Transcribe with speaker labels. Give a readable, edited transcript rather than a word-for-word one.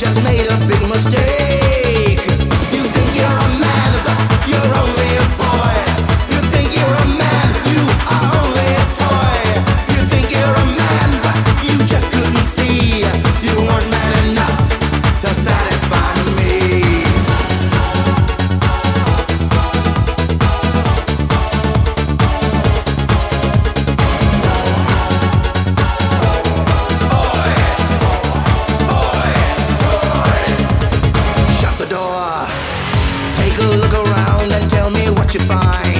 Speaker 1: just made a big mistake. You think you're a man, but you're only a boy. You think you're a man, you are only a toy. You think you're a man, but you just couldn't see. You weren't man enough to satisfy me. Shut the door. Take a look around and tell me what you find.